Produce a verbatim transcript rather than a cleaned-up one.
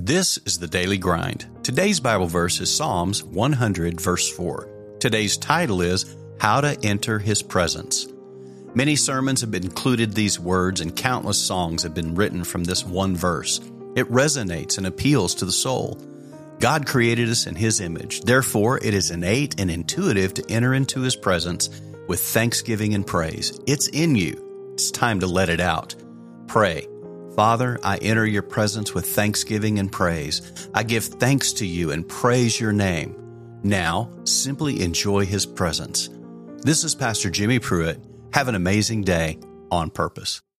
This is the Daily Grind. Today's Bible verse is Psalms one hundred, verse four. Today's title is How to Enter His Presence. Many sermons have included these words, and countless songs have been written from this one verse. It resonates and appeals to the soul. God created us in His image. Therefore, it is innate and intuitive to enter into His presence with thanksgiving and praise. It's in you. It's time to let it out. Pray. Father, I enter your presence with thanksgiving and praise. I give thanks to you and praise your name. Now, simply enjoy His presence. This is Pastor Jimmy Pruitt. Have an amazing day on purpose.